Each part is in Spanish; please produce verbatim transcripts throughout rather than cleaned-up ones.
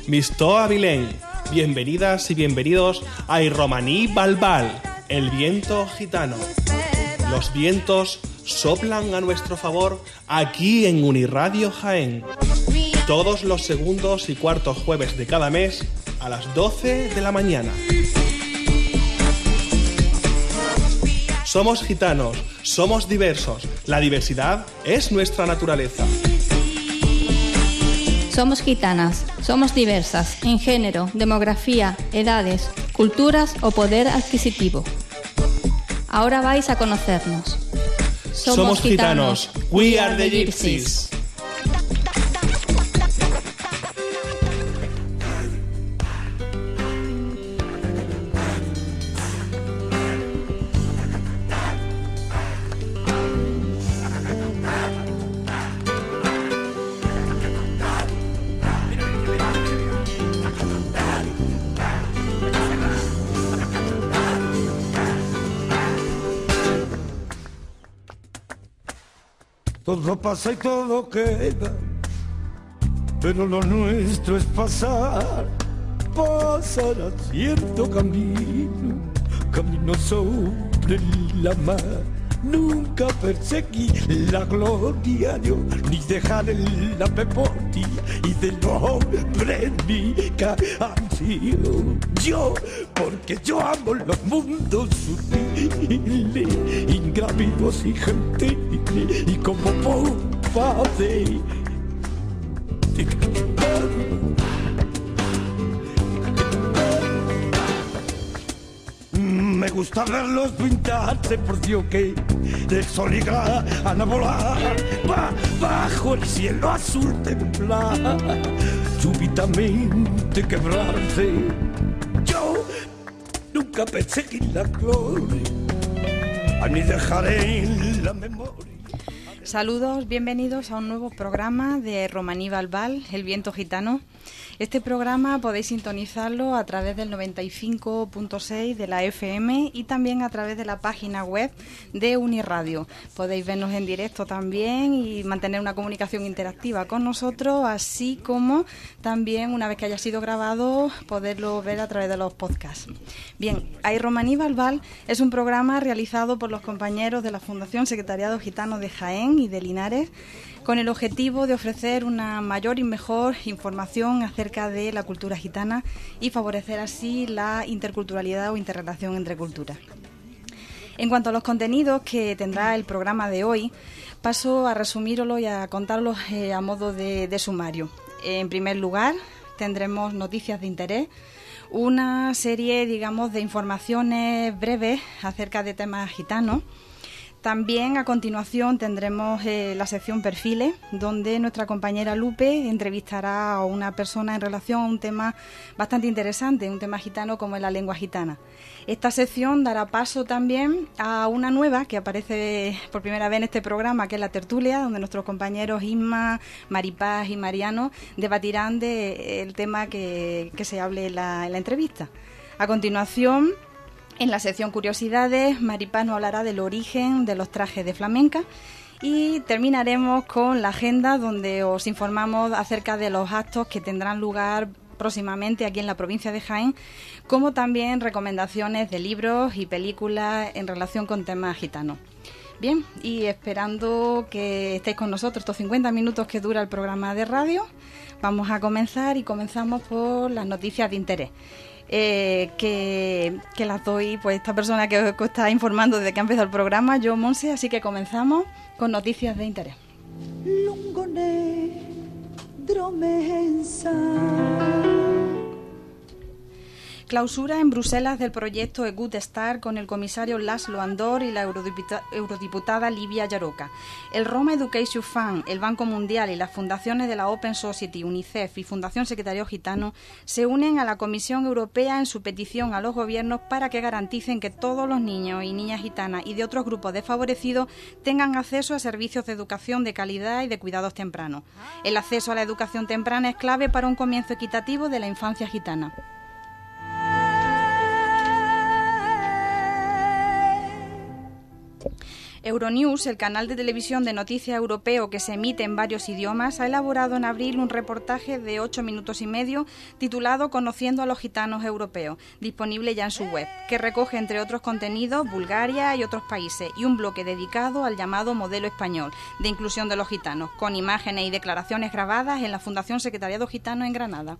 Mistoa Vilén, bienvenidas y bienvenidos a Romaní Balbal, el viento gitano. Los vientos soplan a nuestro favor aquí en Uniradio Jaén. Todos los segundos y cuartos jueves de cada mes a las doce de la mañana. Somos gitanos, somos diversos. La diversidad es nuestra naturaleza. Somos gitanas, somos diversas en género, demografía, edades, culturas o poder adquisitivo. Ahora vais a conocernos. Somos, somos gitanos. gitanos. We are the gypsies. Todo pasa y todo queda, pero lo nuestro es pasar, pasar a cierto camino, camino sobre la mar. Nunca perseguí la gloria yo, ni dejar en la memoria y del hombre mi canción. Yo, porque yo amo los mundos sutiles, ingrávidos y gentiles, y como pompa de... Me gusta verlos pintarse, por Dios, que de sol y gana volar va, bajo el cielo azul temblar, súbitamente quebrarse. Yo nunca perseguí la gloria, ni dejaré en la memoria. Saludos, bienvenidos a un nuevo programa de Romaní Balbal, El viento gitano. Este programa podéis sintonizarlo a través del noventa y cinco punto seis de la F M y también a través de la página web de Uniradio. Podéis vernos en directo también y mantener una comunicación interactiva con nosotros, así como también, una vez que haya sido grabado, poderlo ver a través de los podcasts. Bien, Hay Romaní Balbal es un programa realizado por los compañeros de la Fundación Secretariado Gitano de Jaén y de Linares, con el objetivo de ofrecer una mayor y mejor información acerca de la cultura gitana y favorecer así la interculturalidad o interrelación entre culturas. En cuanto a los contenidos que tendrá el programa de hoy, paso a resumíroslo y a contarlos eh, a modo de, de sumario. En primer lugar, tendremos noticias de interés, una serie, digamos, de informaciones breves acerca de temas gitanos. También a continuación tendremos eh, la sección Perfiles, donde nuestra compañera Lupe entrevistará a una persona en relación a un tema bastante interesante, un tema gitano como es la lengua gitana. Esta sección dará paso también a una nueva que aparece por primera vez en este programa, que es la tertulia, donde nuestros compañeros Isma, Maripaz y Mariano debatirán del tema que, que se hable en la, en la entrevista. A continuación, en la sección Curiosidades, Maripaz nos hablará del origen de los trajes de flamenca y terminaremos con la agenda, donde os informamos acerca de los actos que tendrán lugar próximamente aquí en la provincia de Jaén, como también recomendaciones de libros y películas en relación con temas gitanos. Bien, y esperando que estéis con nosotros estos cincuenta minutos que dura el programa de radio, vamos a comenzar y comenzamos por las noticias de interés. Eh, que, que las doy, pues esta persona que os está informando desde que ha empezado el programa, yo, Monse, así que comenzamos con noticias de interés. Lungo negro mensa. Clausura en Bruselas del proyecto Good Start con el comisario Laszlo Andor y la eurodiputa- eurodiputada Livia Jaroka. El Roma Education Fund, el Banco Mundial y las fundaciones de la Open Society, UNICEF y Fundación Secretariado Gitano se unen a la Comisión Europea en su petición a los gobiernos para que garanticen que todos los niños y niñas gitanas y de otros grupos desfavorecidos tengan acceso a servicios de educación de calidad y de cuidados tempranos. El acceso a la educación temprana es clave para un comienzo equitativo de la infancia gitana. Euronews, el canal de televisión de noticias europeo que se emite en varios idiomas, ha elaborado en abril un reportaje de ocho minutos y medio titulado Conociendo a los gitanos europeos, disponible ya en su web, que recoge, entre otros contenidos, Bulgaria y otros países, y un bloque dedicado al llamado modelo español de inclusión de los gitanos, con imágenes y declaraciones grabadas en la Fundación Secretariado Gitano en Granada.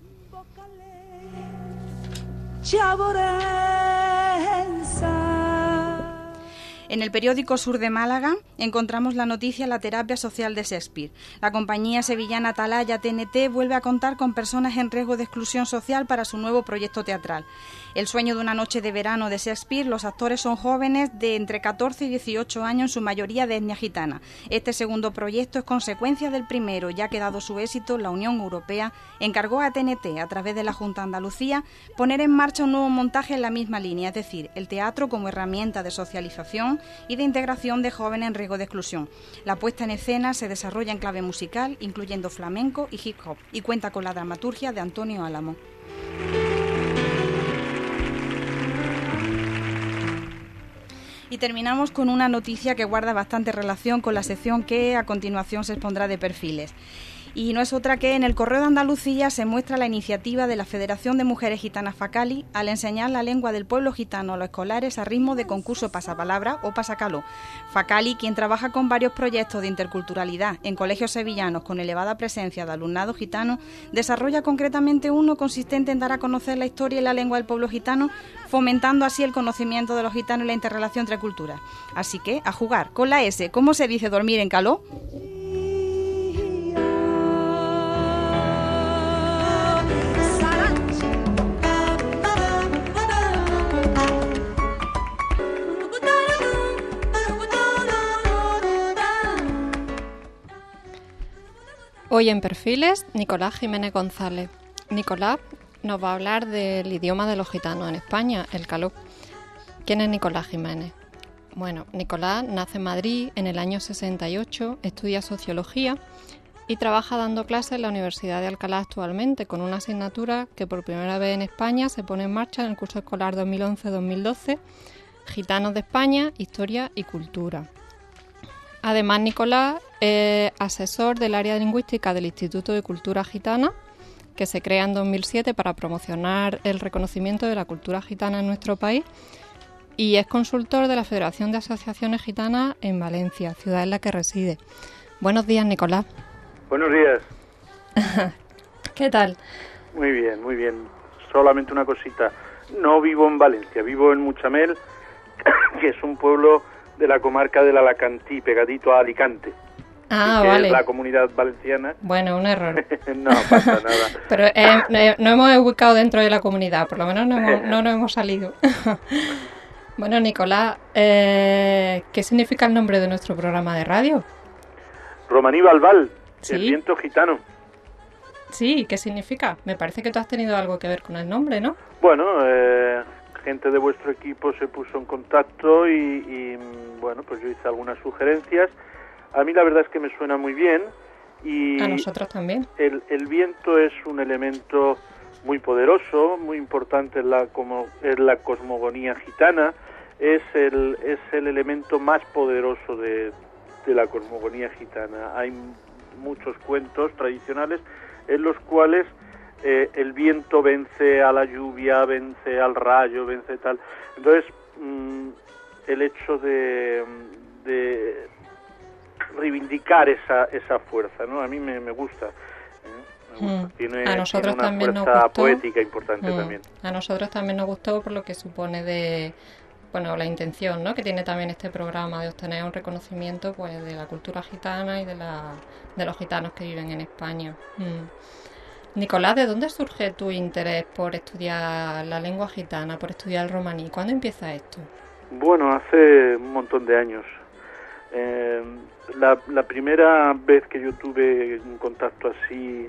En el periódico Sur de Málaga encontramos la noticia La terapia social de Shakespeare. La compañía sevillana Atalaya T N T vuelve a contar con personas en riesgo de exclusión social para su nuevo proyecto teatral. El sueño de una noche de verano de Shakespeare, los actores son jóvenes de entre catorce y dieciocho años, en su mayoría de etnia gitana. Este segundo proyecto es consecuencia del primero, ya que dado su éxito, la Unión Europea encargó a T N T, a través de la Junta de Andalucía, poner en marcha un nuevo montaje en la misma línea, es decir, el teatro como herramienta de socialización y de integración de jóvenes en riesgo de exclusión. La puesta en escena se desarrolla en clave musical, incluyendo flamenco y hip hop, y cuenta con la dramaturgia de Antonio Álamo. Y terminamos con una noticia que guarda bastante relación con la sección que a continuación se expondrá de perfiles. Y no es otra que en el Correo de Andalucía se muestra la iniciativa de la Federación de Mujeres Gitanas Facali al enseñar la lengua del pueblo gitano a los escolares a ritmo de concurso pasapalabra o pasacaló. Facali, quien trabaja con varios proyectos de interculturalidad en colegios sevillanos con elevada presencia de alumnado gitano, desarrolla concretamente uno consistente en dar a conocer la historia y la lengua del pueblo gitano, fomentando así el conocimiento de los gitanos y la interrelación entre culturas. Así que, a jugar con la S. ¿Cómo se dice dormir en caló? Hoy en Perfiles, Nicolás Jiménez González. Nicolás nos va a hablar del idioma de los gitanos en España, el caló. ¿Quién es Nicolás Jiménez? Bueno, Nicolás nace en Madrid en el año sesenta y ocho, estudia Sociología y trabaja dando clases en la Universidad de Alcalá actualmente, con una asignatura que por primera vez en España se pone en marcha en el curso escolar dos mil once dos mil doce, Gitanos de España, Historia y Cultura. Además, Nicolás es asesor del área lingüística del Instituto de Cultura Gitana, que se crea en dos mil siete para promocionar el reconocimiento de la cultura gitana en nuestro país, y es consultor de la Federación de Asociaciones Gitanas en Valencia, ciudad en la que reside. Buenos días, Nicolás. Buenos días. ¿Qué tal? Muy bien, muy bien. Solamente una cosita. No vivo en Valencia, vivo en Muchamel, que es un pueblo de la comarca del Alacantí, pegadito a Alicante. Ah, que vale. Es la comunidad valenciana. Bueno, un error. No pasa nada. Pero eh, eh, no hemos ubicado dentro de la comunidad, por lo menos no, hemos, no nos hemos salido. Bueno, Nicolás, eh, ¿qué significa el nombre de nuestro programa de radio? Romaní Balbal, ¿Sí? El viento gitano. Sí, ¿qué significa? Me parece que tú has tenido algo que ver con el nombre, ¿no? Bueno, eh, gente de vuestro equipo se puso en contacto y, y, bueno, pues yo hice algunas sugerencias. A mí la verdad es que me suena muy bien. Y a nosotros también. El, el viento es un elemento muy poderoso, muy importante en la, como, en la cosmogonía gitana. Es el, es el elemento más poderoso de, de la cosmogonía gitana. Hay muchos cuentos tradicionales en los cuales eh, el viento vence a la lluvia, vence al rayo, vence tal. Entonces, mmm, el hecho de, de reivindicar esa esa fuerza, ¿no? A mí me, me gusta. ¿eh? Me gusta. Mm. Tiene, a nosotros tiene una también fuerza nos gustó. poética importante Mm. también. A nosotros también nos gustó por lo que supone de, bueno, la intención, ¿no?, que tiene también este programa de obtener un reconocimiento, pues, de la cultura gitana y de la de los gitanos que viven en España. Mm. Nicolás, ¿de dónde surge tu interés por estudiar la lengua gitana, por estudiar el romaní? ¿Cuándo empieza esto? Bueno, hace un montón de años. Eh, la, la primera vez que yo tuve un contacto así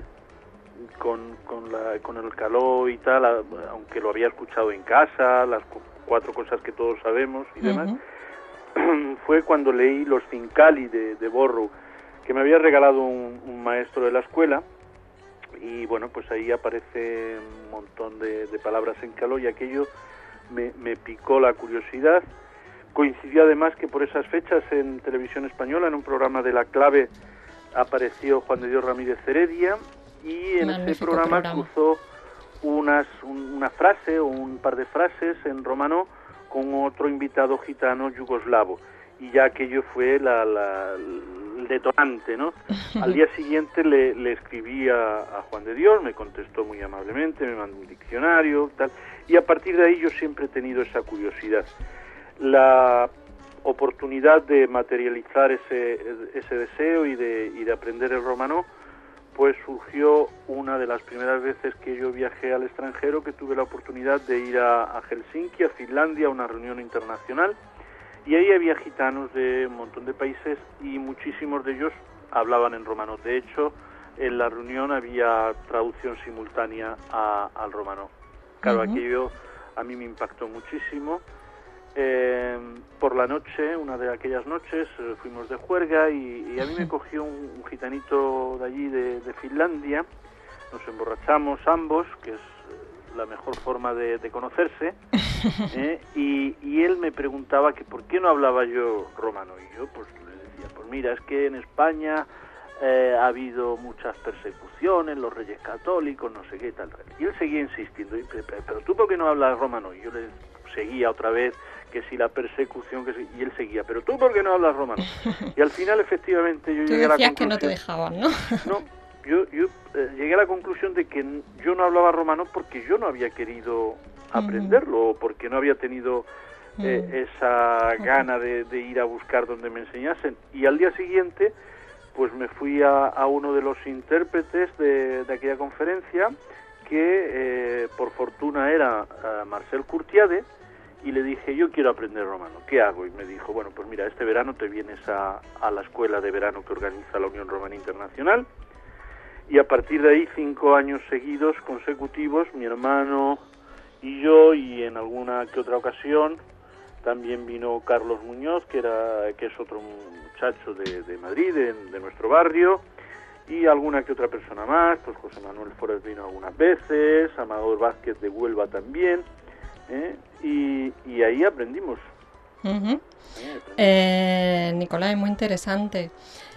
con, con, la, con el caló y tal, a, aunque lo había escuchado en casa, las cu- cuatro cosas que todos sabemos y demás, uh-huh. fue cuando leí Los Zincali de, de Borrow, que me había regalado un, un maestro de la escuela. Y bueno, pues ahí aparece un montón de, de palabras en caló y aquello me, me picó la curiosidad. Coincidió además que por esas fechas en Televisión Española, en un programa de La Clave, apareció Juan de Dios Ramírez Heredia, y en ese programa, programa cruzó unas, un, una frase o un par de frases en romano con otro invitado gitano yugoslavo, y ya aquello fue la, la, el detonante, ¿no? Al día siguiente le, le escribí a, a Juan de Dios, me contestó muy amablemente, me mandó un diccionario, tal, y a partir de ahí yo siempre he tenido esa curiosidad. La oportunidad de materializar ese, ese deseo y de, y de aprender el romano, pues surgió una de las primeras veces que yo viajé al extranjero, que tuve la oportunidad de ir a, a Helsinki, a Finlandia, a una reunión internacional, y ahí había gitanos de un montón de países y muchísimos de ellos hablaban en romano. De hecho, en la reunión había traducción simultánea a, al romano. Claro, uh-huh. aquello a mí me impactó muchísimo. Eh, por la noche, una de aquellas noches, eh, fuimos de juerga y, y a mí me cogió un, un gitanito de allí, de, de Finlandia. Nos emborrachamos ambos, que es la mejor forma de, de conocerse, eh, y, y él me preguntaba que por qué no hablaba yo romano, y yo pues le decía, pues mira, es que en España eh, ha habido muchas persecuciones, los reyes católicos, no sé qué tal, y él seguía insistiendo, pero tú por qué no hablas romano, y yo le seguía otra vez, que si la persecución, que si, y él seguía, pero tú por qué no hablas romano, y al final efectivamente yo tú llegué a la conclusión, que no te dejaban, ¿no? no, yo, yo eh, llegué a la conclusión de que yo no hablaba romano porque yo no había querido aprenderlo, uh-huh. o porque no había tenido eh, uh-huh. esa gana de, de ir a buscar donde me enseñasen, y al día siguiente pues me fui a, a uno de los intérpretes de, de aquella conferencia, que eh, por fortuna era uh, Marcel Curtiade, y le dije, yo quiero aprender romano, ¿qué hago? Y me dijo, bueno, pues mira, este verano te vienes a, a la escuela de verano que organiza la Unión Romana Internacional, y a partir de ahí, cinco años seguidos, consecutivos, mi hermano y yo, y en alguna que otra ocasión, también vino Carlos Muñoz, que era que es otro muchacho de, de Madrid, de, de nuestro barrio, y alguna que otra persona más, pues José Manuel Forés vino algunas veces, Amador Vázquez de Huelva también, ¿eh? y, y ahí aprendimos. Uh-huh. Ahí aprendimos. Eh, Nicolás, es muy interesante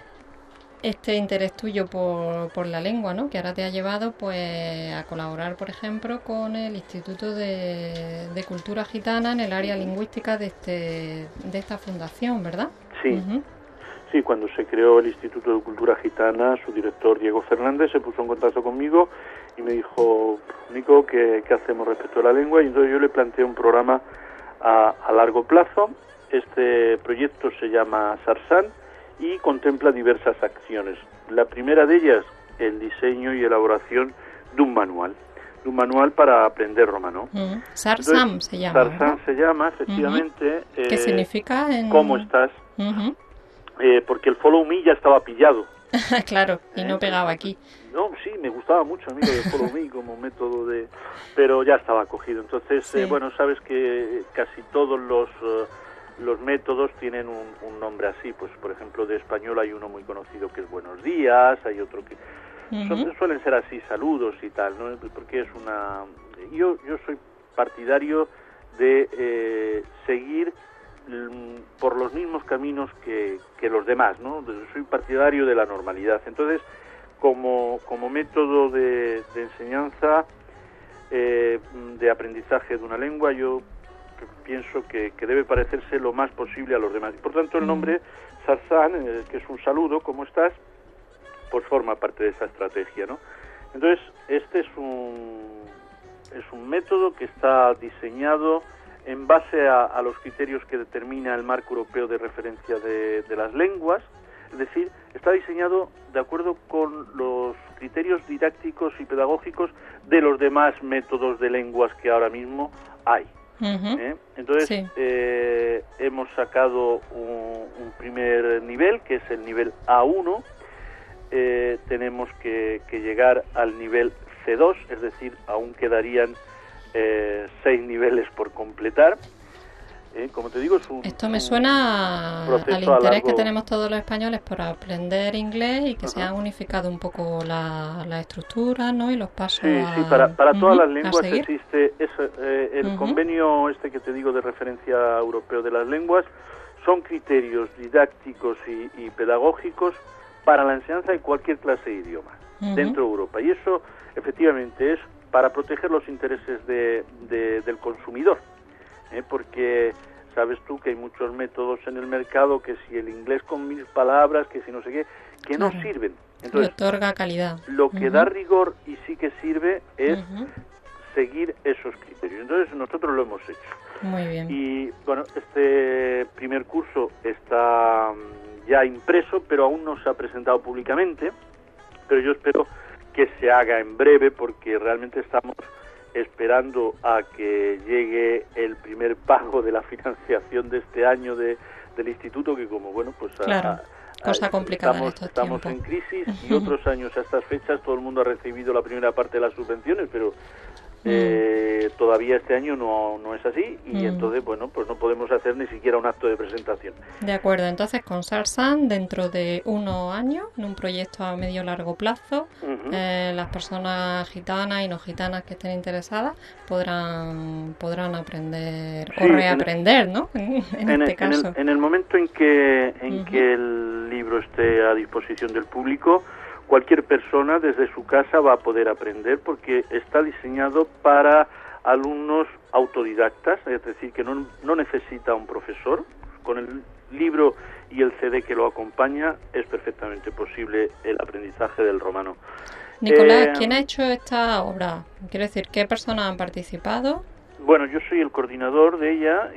este interés tuyo por, por la lengua, ¿no? Que ahora te ha llevado pues a colaborar, por ejemplo, con el Instituto de, de Cultura Gitana en el área lingüística de este de esta fundación, ¿verdad? Sí. Uh-huh. Sí, cuando se creó el Instituto de Cultura Gitana, su director Diego Fernández se puso en contacto conmigo y me dijo, Nico, ¿qué, qué hacemos respecto a la lengua? Y entonces yo le planteé un programa a, a largo plazo. Este proyecto se llama Sarsan y contempla diversas acciones. La primera de ellas, el diseño y elaboración de un manual, de un manual para aprender romano. Uh-huh. Sarsam Entonces, se llama. Sarsam, ¿no? Se llama, efectivamente. Uh-huh. ¿Qué eh, significa? En... ¿Cómo estás? Uh-huh. Eh, porque el Follow Me ya estaba pillado. Claro, y no pegaba aquí. No, sí, me gustaba mucho a mí lo de Follow Me como método de... Pero ya estaba cogido. Entonces, sí. eh, bueno, sabes que casi todos los... Uh, los métodos tienen un, un nombre así, pues por ejemplo de español hay uno muy conocido que es buenos días, hay otro que uh-huh. son, suelen ser así, saludos y tal, ¿no? Porque es una... Yo, yo soy partidario de eh, seguir l- por los mismos caminos que, que los demás, ¿no? Soy partidario de la normalidad. Entonces, como, como método de, de enseñanza, eh, de aprendizaje de una lengua, yo pienso que, que debe parecerse lo más posible a los demás. Y por tanto el nombre Sarsan, eh, que es un saludo, ¿cómo estás?, pues forma parte de esa estrategia, ¿no? Entonces, este es un, es un método que está diseñado en base a, a los criterios que determina el Marco Europeo de Referencia de, de las Lenguas, es decir, está diseñado de acuerdo con los criterios didácticos y pedagógicos de los demás métodos de lenguas que ahora mismo hay. Uh-huh. ¿Eh? Entonces sí. eh, hemos sacado un, un primer nivel que es el nivel A uno, eh, tenemos que, que llegar al nivel C dos, es decir, aún quedarían eh, seis niveles por completar. ¿eh? Como te digo, es un Esto me un suena al interés largo... que tenemos todos los españoles por aprender inglés y que Ajá. se han unificado un poco la, la estructura, ¿no? Y los pasos. Sí, a, sí, para, para todas uh-huh, las lenguas existe ese, eh, el uh-huh. convenio este que te digo de referencia europeo de las lenguas. Son criterios didácticos y, y pedagógicos para la enseñanza de cualquier clase de idioma uh-huh. dentro de Europa. Y eso, efectivamente, es para proteger los intereses de, de, del consumidor. ¿eh? Porque sabes tú que hay muchos métodos en el mercado, que si el inglés con mil palabras, que si no sé qué, que claro. no sirven. Entonces, le otorga calidad. Lo que uh-huh. da rigor y sí que sirve es uh-huh. seguir esos criterios. Entonces, nosotros lo hemos hecho. Muy bien. Y bueno, este primer curso está ya impreso, pero aún no se ha presentado públicamente, pero yo espero que se haga en breve, porque realmente estamos esperando a que llegue el primer pago de la financiación de este año de, del instituto, que como bueno, pues claro. a, Cosa complicada estamos, en estos estamos tiempos. en crisis y otros años a estas fechas todo el mundo ha recibido la primera parte de las subvenciones, pero eh, mm. todavía este año no, no es así y mm. entonces, bueno, pues no podemos hacer ni siquiera un acto de presentación. De acuerdo, entonces con Sarsan, dentro de unos años, en un proyecto a medio largo plazo, uh-huh. eh, las personas gitanas y no gitanas que estén interesadas podrán podrán aprender sí, o reaprender, en, ¿no? En, en, en este el, caso. En el, en el momento en que en uh-huh. que el libro esté a disposición del público, cualquier persona desde su casa va a poder aprender, porque está diseñado para alumnos autodidactas, es decir, que no, no necesita un profesor. Con el libro y el C D que lo acompaña es perfectamente posible el aprendizaje del romano. Nicolás, eh, ¿quién ha hecho esta obra? Quiero decir, ¿qué personas han participado? Bueno, yo soy el coordinador de ella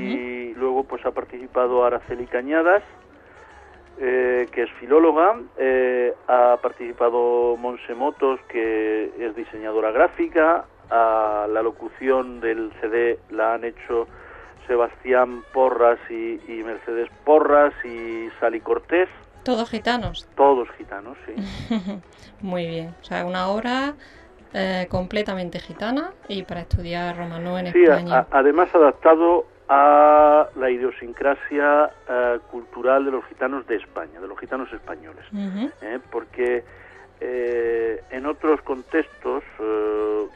y uh-huh. luego pues ha participado Araceli Cañadas, Eh, que es filóloga, eh, ha participado Monse Motos, que es diseñadora gráfica, a la locución del C D la han hecho Sebastián Porras y, y Mercedes Porras y Sally Cortés. ¿Todos gitanos? Todos gitanos, sí. Muy bien, o sea, una obra eh, completamente gitana y para estudiar romano en sí, España. Sí, además adaptado a la idiosincrasia uh, cultural de los gitanos de España, de los gitanos españoles, uh-huh. ¿eh? porque eh, en otros contextos uh,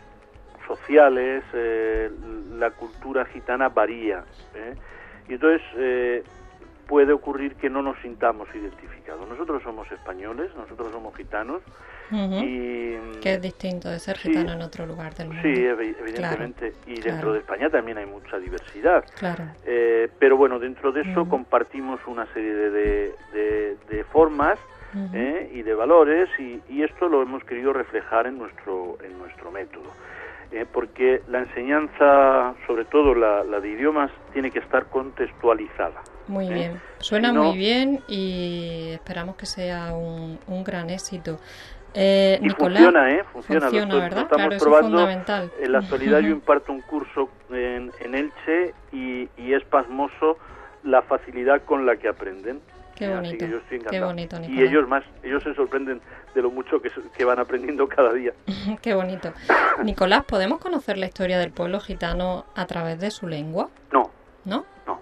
sociales eh, la cultura gitana varía, ¿eh? y entonces eh, puede ocurrir que no nos sintamos identificados. Nosotros somos españoles, nosotros somos gitanos, uh-huh. y que es distinto de ser gitano sí, en otro lugar del mundo. Sí, evidentemente, claro, y dentro claro. de España también hay mucha diversidad. Claro. Eh, pero bueno, dentro de eso uh-huh. compartimos una serie de, de, de, de formas uh-huh. eh, y de valores, y, y esto lo hemos querido reflejar en nuestro en nuestro método. Eh, porque la enseñanza, sobre todo la, la de idiomas, tiene que estar contextualizada. Muy ¿eh? bien, suena si no, muy bien y esperamos que sea un, un gran éxito. Eh, y Nicolás, funciona, ¿eh? Funciona, funciona lo, ¿verdad? Lo estamos claro, probando. Eso es fundamental. En la actualidad yo imparto un curso en, en Elche y, y es pasmoso la facilidad con la que aprenden. Qué bonito, Así que yo estoy qué bonito, Nicolás. Y ellos más, ellos se sorprenden de lo mucho que, que van aprendiendo cada día. Qué bonito. Nicolás, ¿podemos conocer la historia del pueblo gitano a través de su lengua? No. ¿No? No.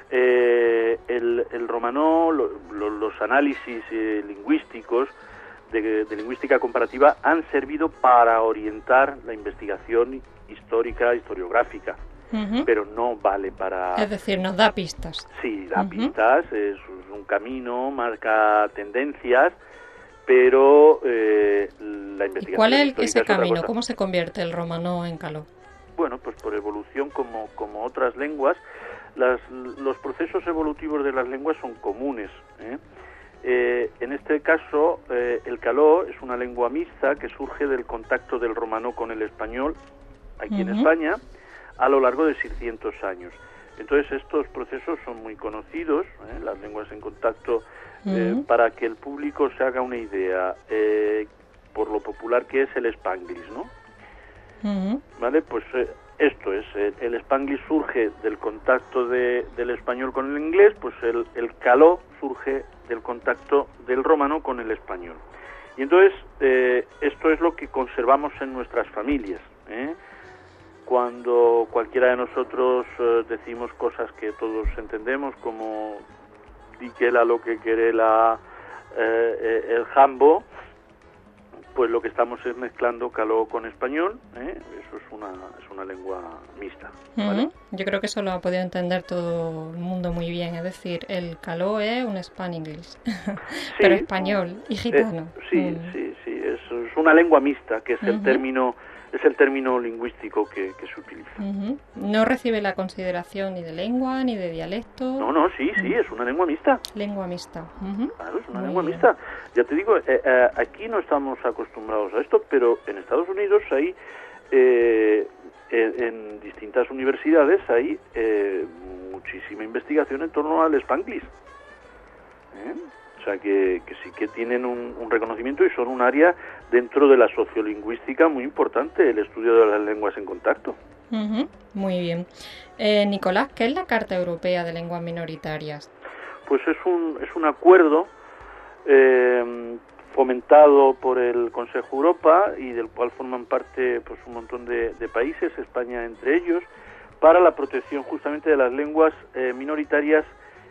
Eh, el, el romano, lo, lo, los análisis eh, lingüísticos de, de lingüística comparativa han servido para orientar la investigación histórica, historiográfica. Uh-huh. Pero no vale para... Es decir, nos da pistas. Sí, da uh-huh. pistas, es un camino, marca tendencias, pero eh, la investigación... ¿Y cuál es ese es camino? ¿Cómo se convierte el romano en caló? Bueno, pues por evolución como, como otras lenguas. Las, los procesos evolutivos de las lenguas son comunes, ¿eh? Eh, en este caso, eh, el caló es una lengua mixta que surge del contacto del romano con el español aquí uh-huh. en España, a lo largo de seiscientos años. Entonces estos procesos son muy conocidos, ¿eh? las lenguas en contacto, eh, uh-huh. para que el público se haga una idea, eh, por lo popular que es el Spanglish, ¿no? Uh-huh. ¿Vale? Pues eh, esto es, eh, el Spanglish surge del contacto de, del español con el inglés, pues el, el caló surge del contacto del romano con el español. Y entonces eh, esto es lo que conservamos en nuestras familias, ¿eh? cuando cualquiera de nosotros eh, decimos cosas que todos entendemos, como di que la lo que quiere la eh, el jambo, pues lo que estamos es mezclando caló con español, ¿eh? Eso es una es una lengua mixta, ¿vale? Uh-huh. Yo creo que eso lo ha podido entender todo el mundo muy bien, es decir, el caló es un Spanglish, sí, pero español y gitano. Eh, sí, mm. sí, sí, es, es una lengua mixta, que es el Uh-huh. término es el término lingüístico que, que se utiliza. Uh-huh. No recibe la consideración ni de lengua ni de dialecto. No, no, sí, sí, es una lengua mixta. Lengua mixta. Uh-huh. Claro, es una Muy lengua bien. mixta. Ya te digo, eh, eh, aquí no estamos acostumbrados a esto, pero en Estados Unidos hay, eh, en, en distintas universidades hay eh, muchísima investigación en torno al Spanglish. ¿Eh? O sea, que, que sí que tienen un, un reconocimiento y son un área dentro de la sociolingüística muy importante, el estudio de las lenguas en contacto. Uh-huh. Muy bien. Eh, Nicolás, ¿qué es la Carta Europea de Lenguas Minoritarias? Pues es un, es un acuerdo eh, fomentado por el Consejo Europa y del cual forman parte pues un montón de, de países, España entre ellos, para la protección justamente de las lenguas eh, minoritarias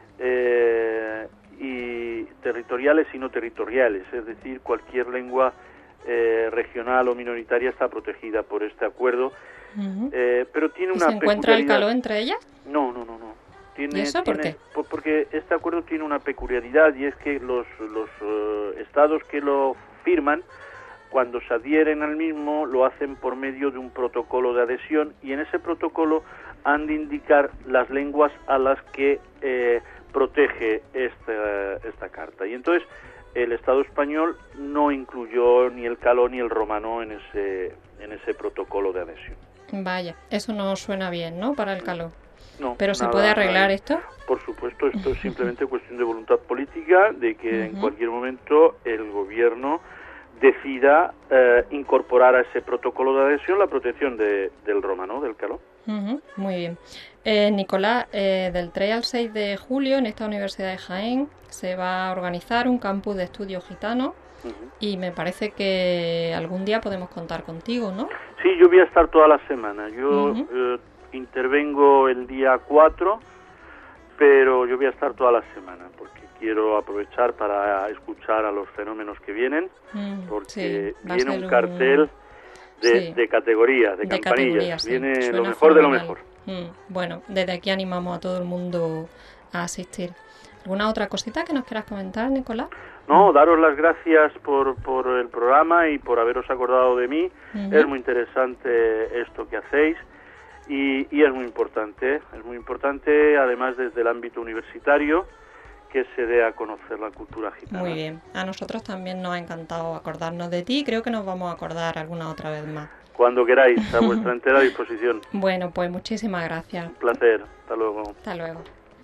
eh, y territoriales y no territoriales, es decir, cualquier lengua eh, regional o minoritaria está protegida por este acuerdo, Uh-huh. eh, pero tiene ¿Y una se encuentra el peculiaridad. caló entre ellas? No, no, no, no. Tiene, ¿Y eso por tiene- qué? por- Porque este acuerdo tiene una peculiaridad y es que los, los eh, estados que lo firman, cuando se adhieren al mismo, lo hacen por medio de un protocolo de adhesión y en ese protocolo han de indicar las lenguas a las que eh, protege esta, esta carta. Y entonces el Estado español no incluyó ni el caló ni el romano en ese, en ese protocolo de adhesión. Vaya, eso no suena bien, ¿no? Para el caló. No, ¿Pero se nada, puede arreglar nada. esto? Por supuesto, esto es simplemente cuestión de voluntad política, de que en Ujú. cualquier momento el gobierno decida eh, incorporar a ese protocolo de adhesión la protección de, del romano, del caló. Ujú, muy bien. Eh, Nicolás, eh, del tres al seis de julio en esta Universidad de Jaén se va a organizar un campus de estudios gitanos Ujú. y me parece que algún día podemos contar contigo, ¿no? Sí, yo voy a estar toda la semana. Yo Ujú. eh, intervengo el día cuatro, pero yo voy a estar toda la semana porque quiero aprovechar para escuchar a los fenómenos que vienen, Mm, porque sí, va a viene ser un cartel de, sí. de categoría, de, de campanillas. categoría, sí. Viene lo Suena mejor de lo fenomenal. mejor. Mm, bueno, desde aquí animamos a todo el mundo a asistir. ¿Alguna otra cosita que nos quieras comentar, Nicolás? No, daros las gracias por, por el programa y por haberos acordado de mí. Ujú. Es muy interesante esto que hacéis y, y es muy importante, es muy importante además desde el ámbito universitario que se dé a conocer la cultura gitana. Muy bien. A nosotros también nos ha encantado acordarnos de ti. Creo que nos vamos a acordar alguna otra vez más. Cuando queráis, a vuestra entera disposición. Bueno, pues muchísimas gracias. Un placer. Hasta luego. Hasta luego.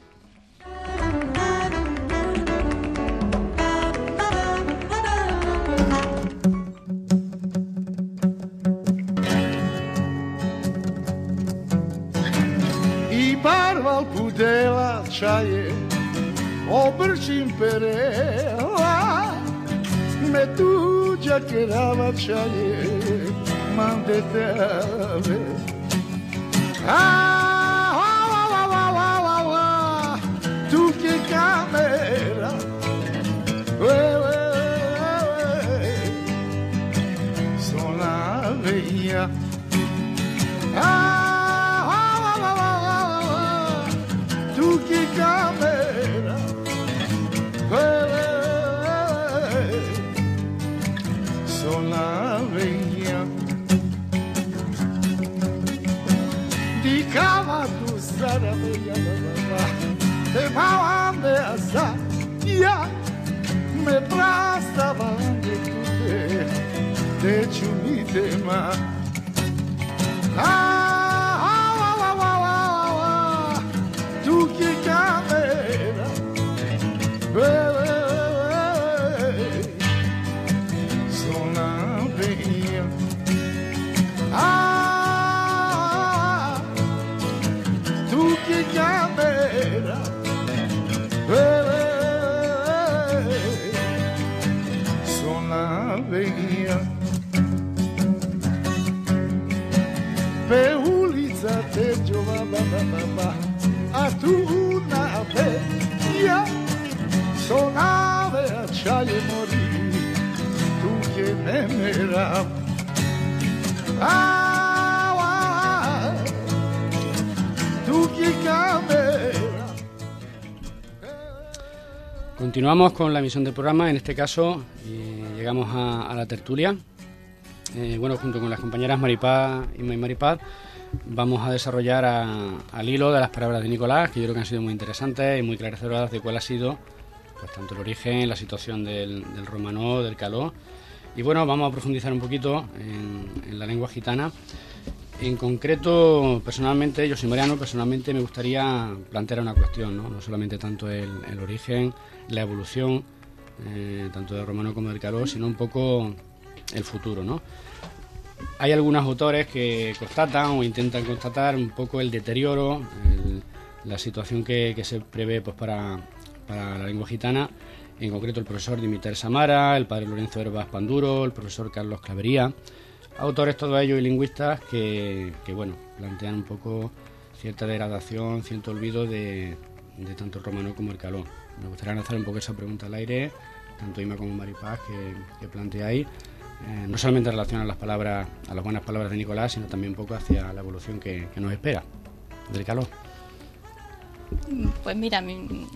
I barba al pudela čaje, obrćim perela, me tuđa kerava čaje, mande tebe. A, la, la, la, la, la, la, la, tu che camera, we, we, we, sono la via. Ah, tu che camera, eh, sono la veglia di cava tu sarà veglia e mawande asa ya me prastavan de tutte te chunite ma ah tu che camera, sono la via. Ah, tu che camera, sono la via. Per yo va, va, va, va, va. A tu nave, ya, sonave acciaio morì, tu che me mera. Ah, tu che camera. Continuamos con la emisión del programa, en este caso eh, llegamos a, a la tertulia. Eh, bueno, junto con las compañeras Maripaz y Maripaz vamos a desarrollar a, al hilo de las palabras de Nicolás, que yo creo que han sido muy interesantes y muy clarecedoras de cuál ha sido pues tanto el origen, la situación del, del romanó, del caló. Y bueno, vamos a profundizar un poquito en, en la lengua gitana. En concreto, personalmente, yo soy mariano, personalmente me gustaría plantear una cuestión, no, no solamente tanto el, el origen, la evolución, eh, tanto del romano como del caló, sino un poco el futuro, ¿no? Hay algunos autores que constatan o intentan constatar un poco el deterioro, el, la situación que, que se prevé pues para, para la lengua gitana, en concreto el profesor Dimiter Samara, el padre Lorenzo Herbas Panduro, el profesor Carlos Clavería, autores todos ellos y lingüistas que, que bueno, plantean un poco cierta degradación, cierto olvido de, de tanto el romano como el caló. Me gustaría lanzar un poco esa pregunta al aire, tanto Ima como Maripaz, que, que planteáis. Eh, no solamente en relación a las palabras, a las buenas palabras de Nicolás, sino también un poco hacia la evolución que, que nos espera del caló. Pues mira,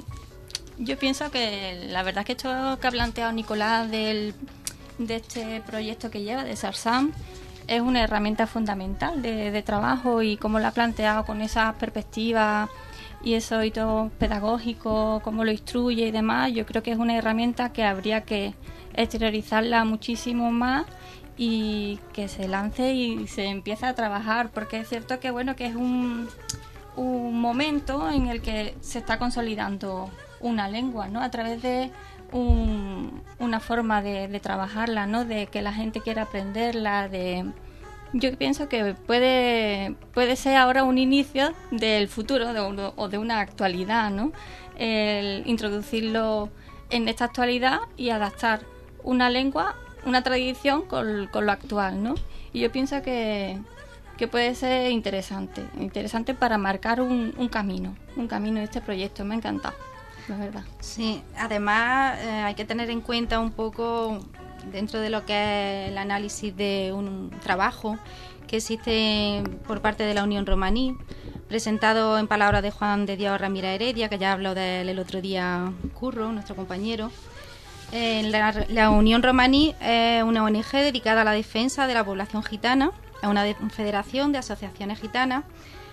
yo pienso que la verdad es que esto que ha planteado Nicolás del, de este proyecto que lleva, de SARSAM, es una herramienta fundamental de, de trabajo, y cómo lo ha planteado con esas perspectivas y esos hitos pedagógicos, cómo lo instruye y demás. Yo creo que es una herramienta que habría que exteriorizarla muchísimo más y que se lance y se empiece a trabajar, porque es cierto que bueno que es un, un momento en el que se está consolidando una lengua, ¿no? A través de un, una forma de, de trabajarla, ¿no? De que la gente quiera aprenderla, de... Yo pienso que puede puede ser ahora un inicio del futuro de, o de una actualidad, ¿no? El introducirlo en esta actualidad y adaptar una lengua, una tradición con, con lo actual, ¿no? Y yo pienso que, que puede ser interesante, interesante para marcar un, un camino, un camino de este proyecto. Me ha encantado, la verdad. Sí, además eh, hay que tener en cuenta un poco, dentro de lo que es el análisis de un trabajo que existe por parte de la Unión Romaní, presentado en palabras de Juan de Dios Ramírez Heredia, que ya habló de él el otro día Curro, nuestro compañero. Eh, la, la Unión Romaní es una O N G dedicada a la defensa de la población gitana, es una de, federación de asociaciones gitanas,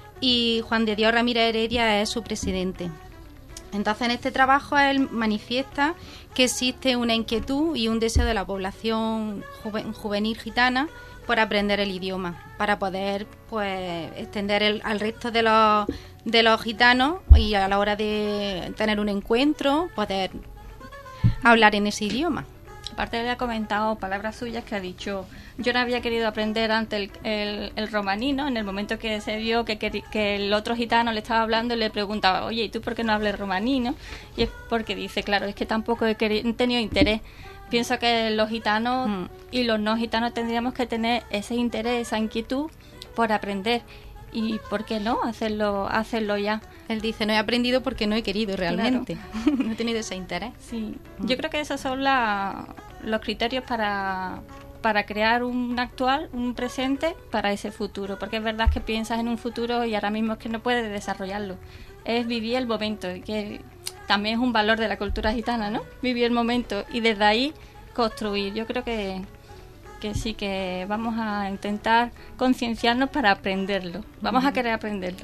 y Juan de Dios Ramírez Heredia es su presidente. Entonces, en este trabajo él manifiesta que existe una inquietud y un deseo de la población juven, juvenil gitana por aprender el idioma, para poder pues extender el, al resto de los, de los gitanos, y a la hora de tener un encuentro poder hablar en ese idioma. Aparte, le ha comentado palabras suyas que ha dicho: yo no había querido aprender antes el, el, el romaní, ¿no? En el momento que se vio que, que, que el otro gitano le estaba hablando y le preguntaba: oye, ¿y tú por qué no hablas romaní, no? Y es porque dice, claro, es que tampoco he, querido, he tenido interés. Pienso que los gitanos mm. y los no gitanos tendríamos que tener ese interés, esa inquietud por aprender. ¿Y por qué no hacerlo, hacerlo ya? Él dice, no he aprendido porque no he querido realmente. Claro. No he tenido ese interés. Sí. Mm. Yo creo que esos son la, los criterios para, para crear un actual, un presente para ese futuro. Porque es verdad que piensas en un futuro y ahora mismo es que no puedes desarrollarlo. Es vivir el momento, que también es un valor de la cultura gitana, ¿no? Vivir el momento y desde ahí construir. Yo creo que... que sí, que vamos a intentar concienciarnos para aprenderlo. Vamos uh-huh. a querer aprenderlo.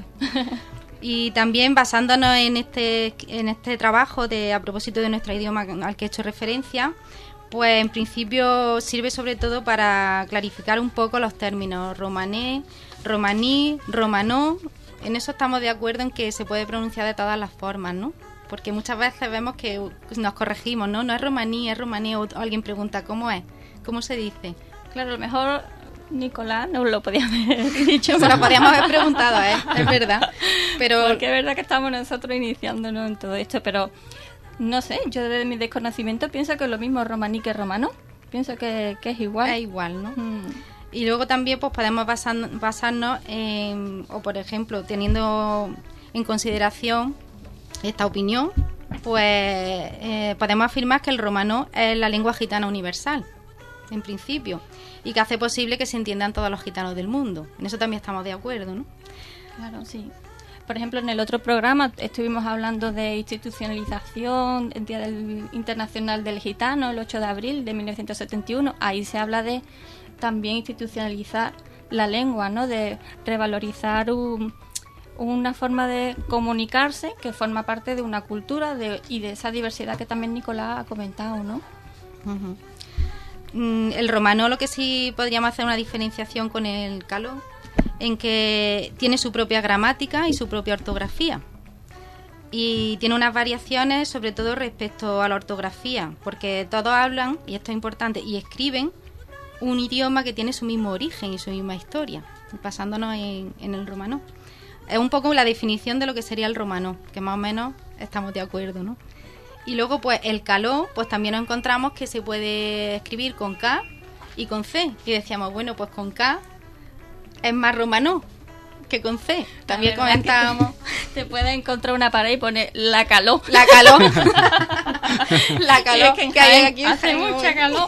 Y también basándonos en este en este trabajo de a propósito de nuestro idioma al que he hecho referencia, pues en principio sirve sobre todo para clarificar un poco los términos romané, romaní, romanó. En eso estamos de acuerdo en que se puede pronunciar de todas las formas, ¿no? Porque muchas veces vemos que nos corregimos, ¿no? No es romaní, es romaní, o alguien pregunta ¿cómo es? ¿Cómo se dice? Claro, a lo mejor Nicolás no lo podía haber dicho. Se lo podíamos haber preguntado, ¿eh? Es verdad. Pero... Porque es verdad que estamos nosotros iniciándonos en todo esto, pero no sé, yo desde mi desconocimiento pienso que es lo mismo romaní que romano. Pienso que, que es igual. Es igual, ¿no? Mm. Y luego también pues podemos basar, basarnos en, o por ejemplo, teniendo en consideración esta opinión, pues eh, podemos afirmar que el romano es la lengua gitana universal, en principio, y que hace posible que se entiendan todos los gitanos del mundo. En eso también estamos de acuerdo, ¿no? Claro, sí. Por ejemplo, en el otro programa estuvimos hablando de institucionalización, el Día del Internacional del Gitano, el ocho de abril de mil novecientos setenta y uno. Ahí se habla de también institucionalizar la lengua, ¿no? De revalorizar un, una forma de comunicarse que forma parte de una cultura de, y de esa diversidad que también Nicolás ha comentado, ¿no? Uh-huh. Mm, el romano, lo que sí podríamos hacer una diferenciación con el caló, en que tiene su propia gramática y su propia ortografía. Y tiene unas variaciones, sobre todo respecto a la ortografía, porque todos hablan, y esto es importante, y escriben un idioma que tiene su mismo origen y su misma historia, basándonos en, en el romano. Es un poco la definición de lo que sería el romano, que más o menos estamos de acuerdo, ¿no? Y luego, pues, el caló, pues también nos encontramos que se puede escribir con K y con C. Y decíamos, bueno, pues con K es más romano que con C. También comentábamos. Te, te puedes encontrar una pared y poner la caló. La caló. La caló. Es que, que hay aquí hace mucha calor.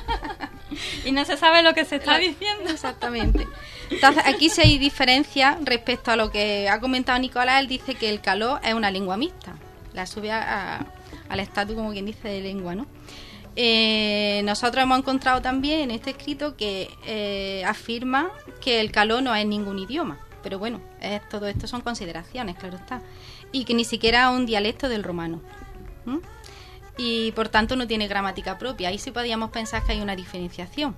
Y no se sabe lo que se está la, diciendo. Exactamente. Entonces, aquí sí hay diferencia respecto a lo que ha comentado Nicolás. Él dice que el caló es una lengua mixta. La sube a, a, al estatus, como quien dice, de lengua, ¿no? Eh, nosotros hemos encontrado también en este escrito que eh, afirma que el caló no es ningún idioma, pero bueno, es, todo esto son consideraciones, claro está, y que ni siquiera es un dialecto del romano. ¿Mm? Y por tanto no tiene gramática propia. Ahí sí podríamos pensar que hay una diferenciación.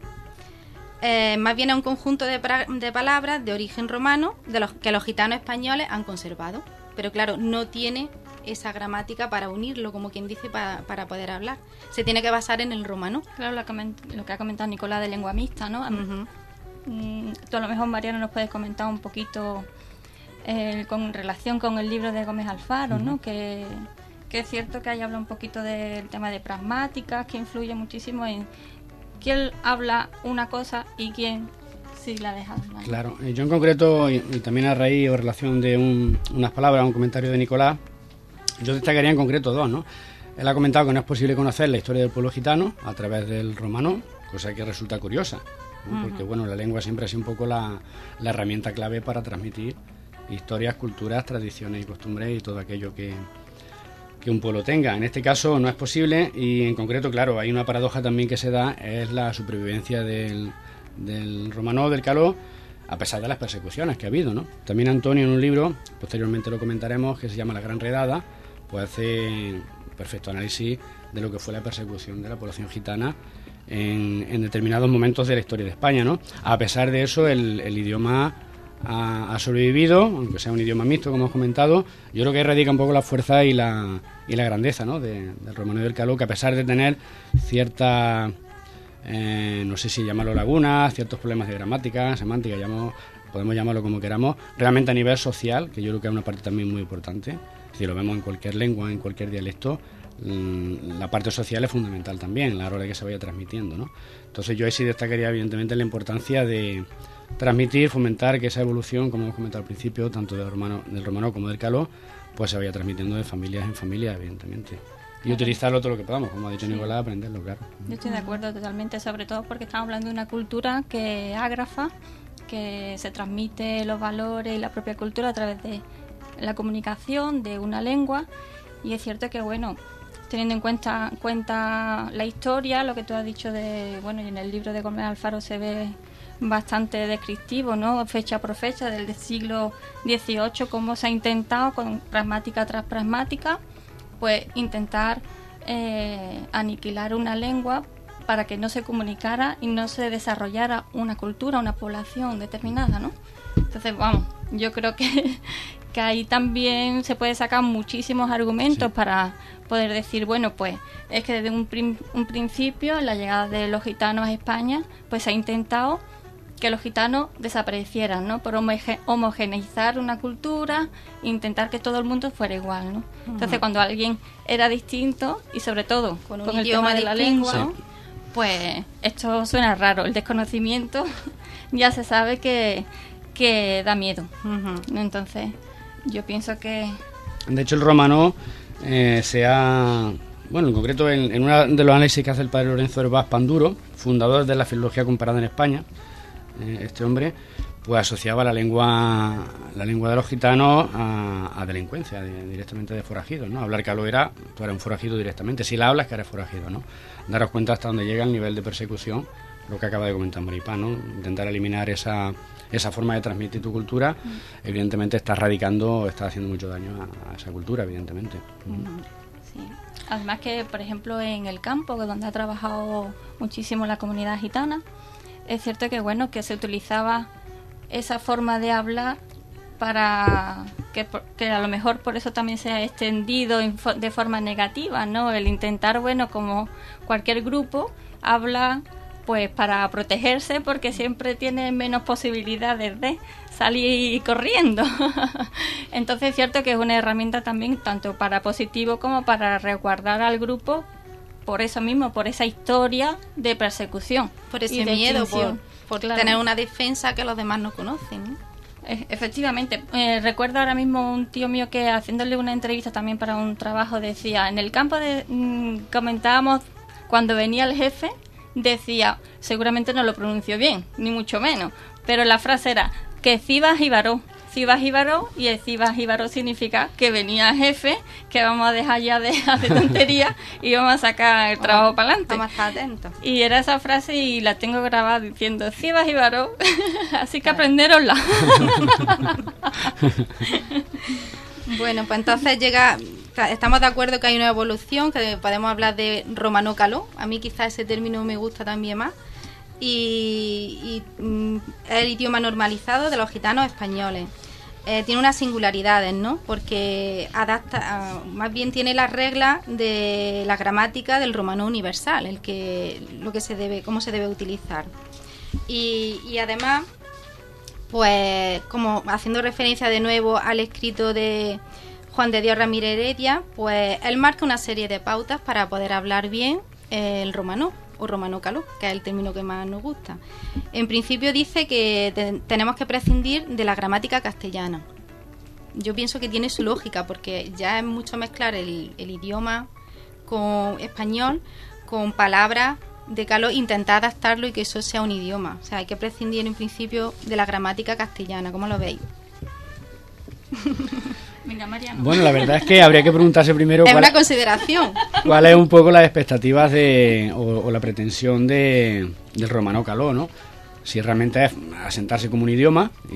Eh, más bien es un conjunto de, pra- de palabras de origen romano de los que los gitanos españoles han conservado, pero claro, no tiene esa gramática para unirlo, como quien dice, para, para poder hablar. Se tiene que basar en el romano. Claro, lo que, lo que ha comentado Nicolás de lengua mixta, ¿no? Uh-huh. Mm, tú a lo mejor, Mariano, nos puedes comentar un poquito eh, con relación con el libro de Gómez Alfaro, uh-huh. ¿no? Que, que es cierto que ahí habla un poquito del tema de pragmáticas, que influye muchísimo en quién habla una cosa y quién sí la deja hablar. Claro, yo en concreto, y, y también a raíz o relación de un, unas palabras, un comentario de Nicolás, yo destacaría en concreto dos, ¿no? Él ha comentado que no es posible conocer la historia del pueblo gitano a través del romano, cosa que resulta curiosa, ¿no? Uh-huh. Porque bueno, la lengua siempre ha sido un poco la, la herramienta clave para transmitir historias, culturas, tradiciones y costumbres y todo aquello que, que un pueblo tenga. En este caso no es posible y en concreto, claro, hay una paradoja también que se da, es la supervivencia del, del romano, del caló, a pesar de las persecuciones que ha habido, ¿no? También Antonio en un libro, posteriormente lo comentaremos, que se llama La Gran Redada, pues hace perfecto análisis de lo que fue la persecución de la población gitana en, en determinados momentos de la historia de España, ¿no? A pesar de eso, el, el idioma ha, ha sobrevivido, aunque sea un idioma mixto, como hemos comentado. Yo creo que ahí radica un poco la fuerza y la, y la grandeza, ¿no? de, del romano y del caló, que a pesar de tener cierta, eh, no sé si llamarlo lagunas, ciertos problemas de gramática, semántica, llamo, podemos llamarlo como queramos, realmente a nivel social, que yo creo que es una parte también muy importante. Si lo vemos en cualquier lengua, en cualquier dialecto, la parte social es fundamental también, la hora de que se vaya transmitiendo, ¿no? Entonces yo ahí sí destacaría evidentemente la importancia de transmitir, fomentar que esa evolución, como hemos comentado al principio, tanto del romano, del romano como del caló, pues se vaya transmitiendo de familias en familias, evidentemente. Y claro, utilizarlo todo lo que podamos, como ha dicho sí. Nicolás, aprenderlo, claro. Yo estoy de acuerdo totalmente, sobre todo porque estamos hablando de una cultura que es ágrafa, que se transmite los valores y la propia cultura a través de la comunicación de una lengua, y es cierto que bueno, teniendo en cuenta cuenta la historia, lo que tú has dicho de bueno, y en el libro de Gómez Alfaro se ve bastante descriptivo, ¿no? Fecha por fecha del siglo dieciocho, cómo se ha intentado con pragmática tras pragmática, pues intentar eh, aniquilar una lengua para que no se comunicara y no se desarrollara una cultura, una población determinada, ¿no? Entonces, vamos, yo creo que que ahí también se puede sacar muchísimos argumentos sí. para poder decir, bueno, pues es que desde un, prim- un principio, en la llegada de los gitanos a España, pues se ha intentado que los gitanos desaparecieran, ¿no? Por homoge- homogeneizar una cultura, intentar que todo el mundo fuera igual, ¿no? Uh-huh. Entonces, cuando alguien era distinto, y sobre todo con un con el idioma tema de la distinto, lengua, sí. pues esto suena raro. El desconocimiento ya se sabe que, que da miedo. Uh-huh. Entonces, yo pienso que... De hecho, el romano eh, se ha... Bueno, en concreto, en, en uno de los análisis que hace el padre Lorenzo Herbás Panduro, fundador de la filología comparada en España, eh, este hombre, pues asociaba la lengua la lengua de los gitanos a, a delincuencia, de, directamente de forajidos, ¿no? Hablar caló era, tú eres un forajido directamente. Si la hablas, que eres forajido, ¿no? Daros cuenta hasta dónde llega el nivel de persecución, lo que acaba de comentar Maripá, ¿no? Intentar eliminar esa, esa forma de transmitir tu cultura, mm. evidentemente está radicando, está haciendo mucho daño a, a esa cultura, evidentemente. Mm. Sí. Además que, por ejemplo, en el campo, donde ha trabajado muchísimo la comunidad gitana, es cierto que, bueno, que se utilizaba esa forma de hablar para que, que a lo mejor por eso también se ha extendido de forma negativa, ¿no? El intentar, bueno, como cualquier grupo, habla pues para protegerse, porque siempre tiene menos posibilidades de salir corriendo. Entonces es cierto que es una herramienta también tanto para positivo como para resguardar al grupo por eso mismo, por esa historia de persecución. Por ese miedo, por, por claro. tener una defensa que los demás no conocen, ¿no? Efectivamente. Eh, recuerdo ahora mismo un tío mío que haciéndole una entrevista también para un trabajo decía, en el campo de mmm, comentábamos cuando venía el jefe, decía, seguramente no lo pronunció bien, ni mucho menos, pero la frase era que Cibas y Baró, Cibas y Baró, y el Cibas y Baró significa que venía el jefe, que vamos a dejar ya de hacer tonterías y vamos a sacar el trabajo oh, para adelante. Vamos a estar atentos. Y era esa frase y la tengo grabada diciendo Cibas y Baró, así que aprendérosla. Bueno, pues entonces llega... Estamos de acuerdo que hay una evolución, que podemos hablar de romano-caló. A mí quizás ese término me gusta también más. Y, y mm, el idioma normalizado de los gitanos españoles. Eh, tiene unas singularidades, ¿no? Porque adapta, uh, más bien tiene las reglas de la gramática del romano universal, el que, lo que se debe, cómo se debe utilizar. Y, y además, pues, como haciendo referencia de nuevo al escrito de Juan de Dios Ramírez Heredia, pues él marca una serie de pautas para poder hablar bien el romano o romano-caló, que es el término que más nos gusta. En principio dice que te, tenemos que prescindir de la gramática castellana. Yo pienso que tiene su lógica, porque ya es mucho mezclar el, el idioma con español con palabras de caló, intentar adaptarlo y que eso sea un idioma. O sea, hay que prescindir en principio de la gramática castellana. ¿Cómo lo veis? Venga, Mariano. Bueno, la verdad es que habría que preguntarse primero es cuál, una consideración. cuál es un poco las expectativas de o, o la pretensión de, del romano caló, ¿no? Si realmente es asentarse como un idioma y,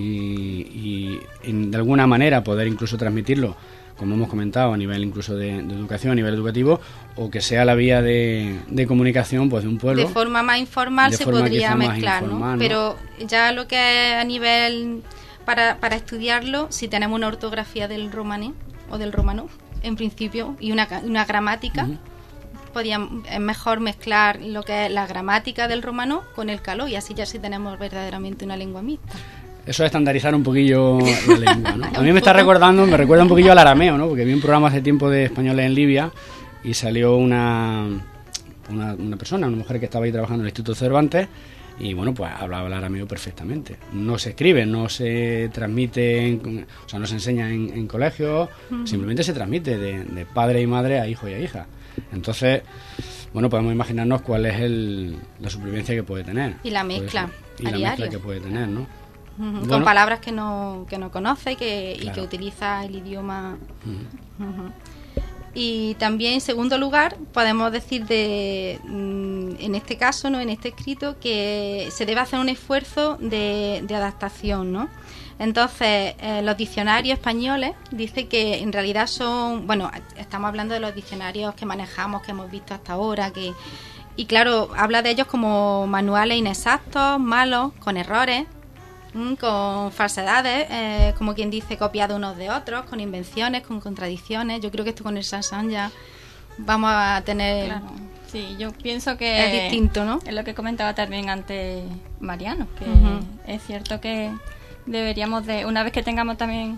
y, y de alguna manera poder incluso transmitirlo, como hemos comentado, a nivel incluso de, de educación, a nivel educativo, o que sea la vía de, de comunicación pues de un pueblo. De forma más informal se podría mezclar, informal, ¿no? ¿no? Pero ya lo que es a nivel... Para, para estudiarlo, si tenemos una ortografía del romaní o del romano, en principio, y una, una gramática, uh-huh. podíamos, es mejor mezclar lo que es la gramática del romano con el caló, y así ya sí tenemos verdaderamente una lengua mixta. Eso es estandarizar un poquillo la lengua, ¿no? A mí me está recordando, me recuerda un poquillo al arameo, ¿no? Porque vi un programa hace tiempo de españoles en Libia y salió una, una, una persona, una mujer que estaba ahí trabajando en el Instituto Cervantes. Y bueno, pues hablaba el arameo perfectamente. No se escribe, no se transmite, en, o sea, no se enseña en, en colegios, uh-huh. simplemente se transmite de, de padre y madre a hijo y a hija. Entonces, bueno, podemos imaginarnos cuál es el, la supervivencia que puede tener. Y la mezcla y la diario. mezcla que puede tener, ¿no? Uh-huh. Bueno, con palabras que no, que no conoce que, claro. y que utiliza el idioma... Uh-huh. Uh-huh. Y también, en segundo lugar, podemos decir de, en este caso, no, en este escrito, que se debe hacer un esfuerzo de, de adaptación, ¿no? Entonces, eh, los diccionarios españoles dicen que en realidad son, bueno, estamos hablando de los diccionarios que manejamos, que hemos visto hasta ahora, que y claro, habla de ellos como manuales inexactos, malos, con errores, con falsedades, eh, como quien dice, copiados unos de otros, con invenciones, con contradicciones. Yo creo que esto con el Sansán ya vamos a tener... Claro. Sí, yo pienso que es distinto, ¿no? Es lo que comentaba también antes Mariano, que uh-huh. es cierto que deberíamos de, una vez que tengamos también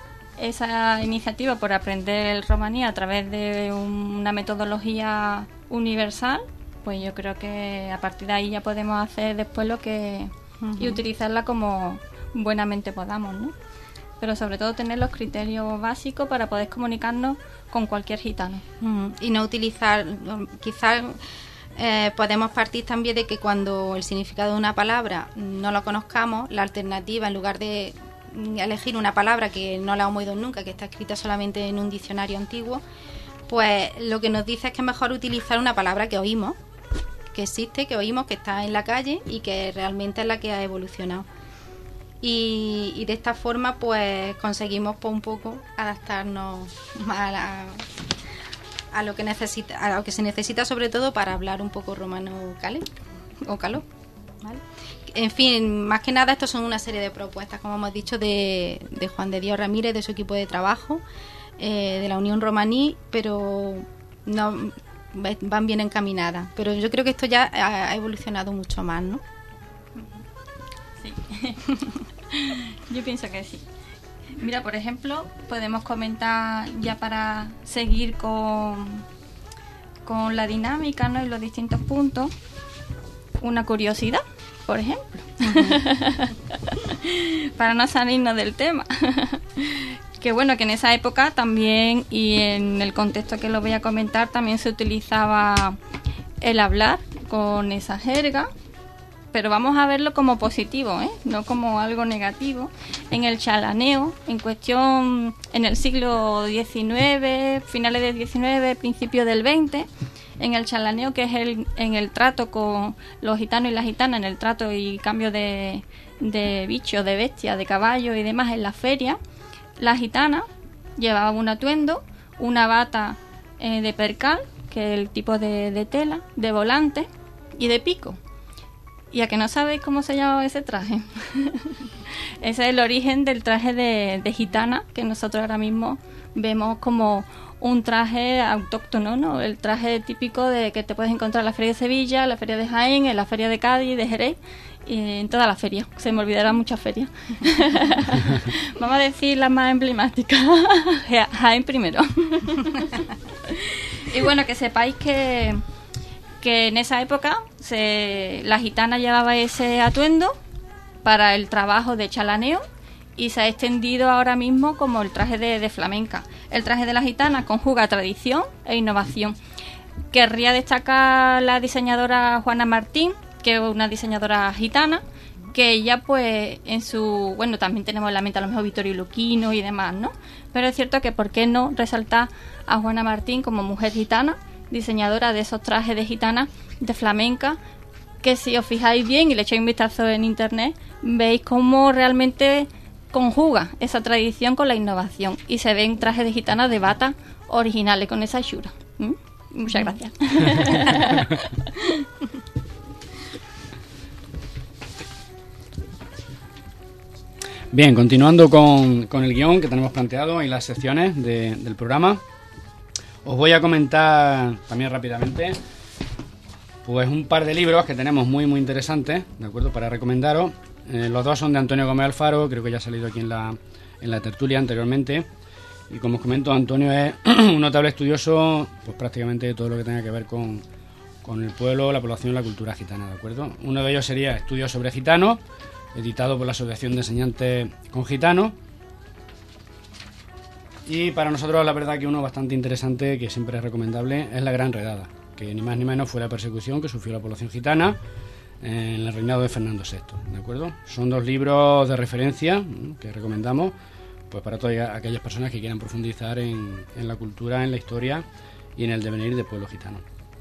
esa iniciativa por aprender el romaní a través de una metodología universal, pues yo creo que a partir de ahí ya podemos hacer después lo que... Uh-huh. Y utilizarla como buenamente podamos, ¿no? Pero sobre todo tener los criterios básicos para poder comunicarnos con cualquier gitano. Uh-huh. Y no utilizar, quizás eh, podemos partir también de que cuando el significado de una palabra no lo conozcamos, la alternativa, en lugar de elegir una palabra que no la hemos oído nunca, que está escrita solamente en un diccionario antiguo, pues lo que nos dice es que es mejor utilizar una palabra que oímos, que existe, que oímos, que está en la calle y que realmente es la que ha evolucionado. Y, y de esta forma pues conseguimos pues, un poco adaptarnos más a, la, a lo que necesita, a lo que se necesita, sobre todo para hablar un poco romano cale o caló, ¿vale? En fin, más que nada estos son una serie de propuestas, como hemos dicho, de, de Juan de Dios Ramírez, de su equipo de trabajo, eh, de la Unión Romaní, pero no van bien encaminadas. Pero yo creo que esto ya ha evolucionado mucho más, ¿no? Sí. Yo pienso que sí. Mira, por ejemplo, podemos comentar ya para seguir con, con la dinámica, ¿no? Y los distintos puntos. Una curiosidad, por ejemplo. Uh-huh. Para no salirnos del tema. Que bueno, que en esa época también, y en el contexto que lo voy a comentar, también se utilizaba el hablar con esa jerga. Pero vamos a verlo como positivo, ¿eh? No como algo negativo. En el chalaneo, en cuestión en el siglo diecinueve, finales del diecinueve, principios del veinte, en el chalaneo, que es el en el trato con los gitanos y las gitanas, en el trato y cambio de, de bichos, de bestias, de caballos y demás en la feria, la gitana llevaba un atuendo, una bata eh, de percal, que es el tipo de, de tela, de volante y de pico. ¿Y a que no sabéis cómo se llamaba ese traje? Ese es el origen del traje de, de gitana, que nosotros ahora mismo vemos como un traje autóctono, ¿no? El traje típico de que te puedes encontrar en la Feria de Sevilla, en la Feria de Jaén, en la Feria de Cádiz, de Jerez, y en todas las ferias. Se me olvidarán muchas ferias. Vamos a decir las más emblemáticas. Jaén primero. Y bueno, que sepáis que... que en esa época se, la gitana llevaba ese atuendo para el trabajo de chalaneo y se ha extendido ahora mismo como el traje de, de flamenca. El traje de la gitana conjuga tradición e innovación. Querría destacar la diseñadora Juana Martín, que es una diseñadora gitana, que ella pues en su... Bueno, también tenemos en la mente a lo mejor Vittorio Luquino y demás, ¿no? Pero es cierto que por qué no resaltar a Juana Martín como mujer gitana, diseñadora de esos trajes de gitana de flamenca, que si os fijáis bien y le echáis un vistazo en internet, veis cómo realmente conjuga esa tradición con la innovación y se ven trajes de gitana de bata originales con esa hechura. ¿Mm? Muchas gracias. Bien, continuando con, con el guión que tenemos planteado y las secciones de, del programa, os voy a comentar también rápidamente pues un par de libros que tenemos muy muy interesantes, ¿de acuerdo?, para recomendaros. Eh, los dos son de Antonio Gómez Alfaro, creo que ya ha salido aquí en la, en la tertulia anteriormente. Y como os comento, Antonio es un notable estudioso pues prácticamente de todo lo que tenga que ver con, con el pueblo, la población y la cultura gitana, ¿de acuerdo? Uno de ellos sería Estudios sobre Gitanos, editado por la Asociación de Enseñantes con Gitanos. Y para nosotros la verdad que uno bastante interesante, que siempre es recomendable, es La Gran Redada, que ni más ni menos fue la persecución que sufrió la población gitana en el reinado de Fernando sexto, ¿de acuerdo? Son dos libros de referencia que recomendamos pues para todas aquellas personas que quieran profundizar en, en la cultura, en la historia y en el devenir del pueblo gitano.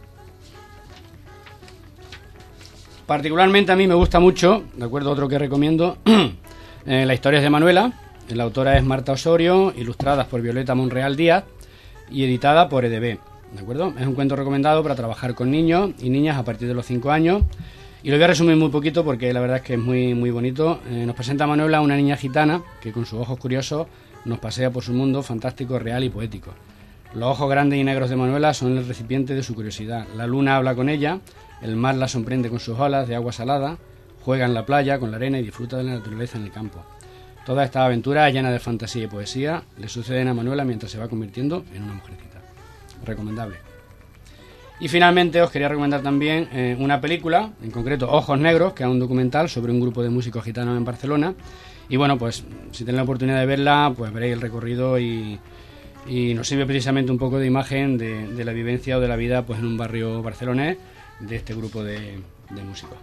Particularmente a mí me gusta mucho, ¿de acuerdo?, otro que recomiendo, eh, La Historia de Manuela. La autora es Marta Osorio, ilustradas por Violeta Monreal Díaz y editada por E D B, ¿de acuerdo? Es un cuento recomendado para trabajar con niños y niñas a partir de los cinco años. Y lo voy a resumir muy poquito porque la verdad es que es muy, muy bonito. Eh, nos presenta a Manuela, una niña gitana que con sus ojos curiosos nos pasea por su mundo fantástico, real y poético. Los ojos grandes y negros de Manuela son el recipiente de su curiosidad. La luna habla con ella, el mar la sorprende con sus olas de agua salada, juega en la playa con la arena y disfruta de la naturaleza en el campo. Todas estas aventuras llenas de fantasía y poesía le suceden a Manuela mientras se va convirtiendo en una mujercita. Recomendable. Y finalmente os quería recomendar también eh, una película, en concreto Ojos Negros, que es un documental sobre un grupo de músicos gitanos en Barcelona. Y bueno, pues si tenéis la oportunidad de verla, pues veréis el recorrido y, y nos sirve precisamente un poco de imagen de, de la vivencia o de la vida pues en un barrio barcelonés de este grupo de, de músicos.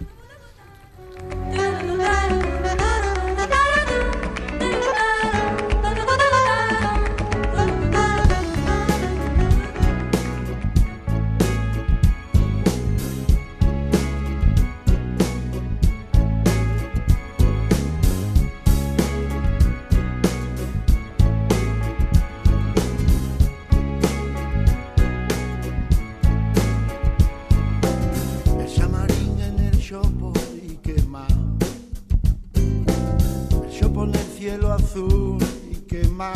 Azul y quema,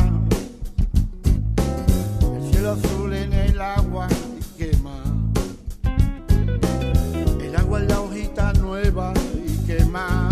el cielo azul en el agua y quema, el agua en la hojita nueva y quema,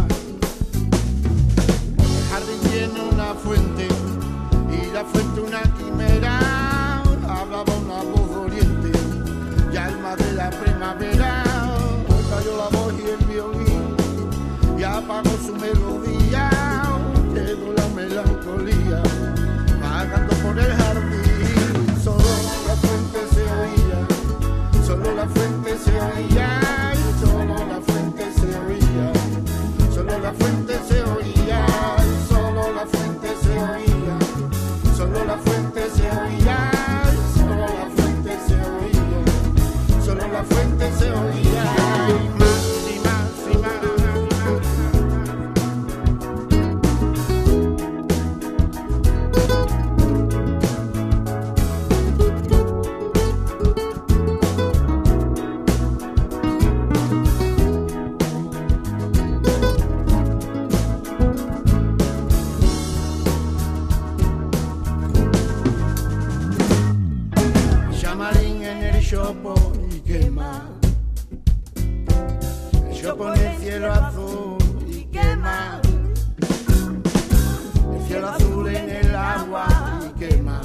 el jardín tiene una fuente y la fuente una quimera, hablaba una voz de oriente y alma de la primavera, cayó la voz y el violín y apagó su melodía. Quedó la melancolía vagando por el jardín. Solo la fuente se oía, solo la fuente se oía, solo la fuente se oía, solo la fuente se oía, solo la fuente se oía, solo la fuente se oía, solo la fuente se oía, solo la fuente se oía. Y más y más y más. Y quema, yo pone el cielo azul y quema, el cielo azul en el agua y quema,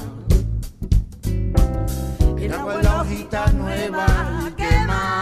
el agua en la hojita nueva y quema.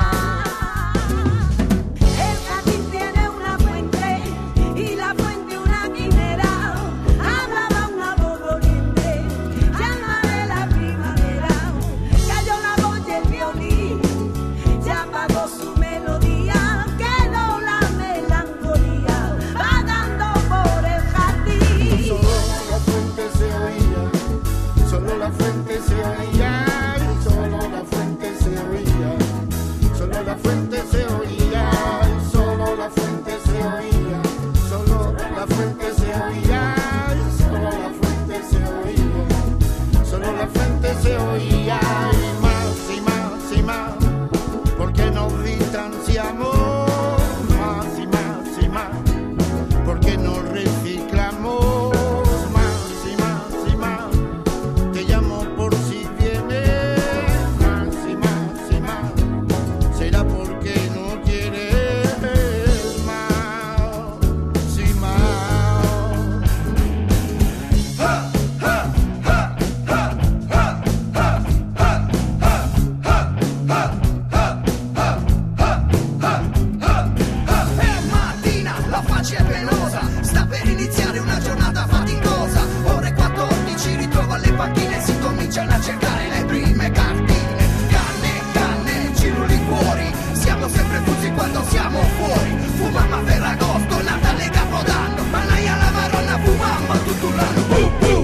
Se oía y más y más y más, porque nos distanciamos, más y más y más, porque nos reciclamos, más y más y más, te llamo por si vienes, más y más y más, será porque no quieres más y más. ¡Ja, ja, ja, ja! È penosa, sta per iniziare una giornata faticosa. Ore quattordici, ritrovo alle panchine, si cominciano a cercare le prime cartine. Canne, canne, giro liquori, siamo sempre fusi quando siamo fuori. Fumamma a Ferragosto, Natale, Capodanno, Manaia la Maronna, fumamma tutto l'anno. Uh, uh.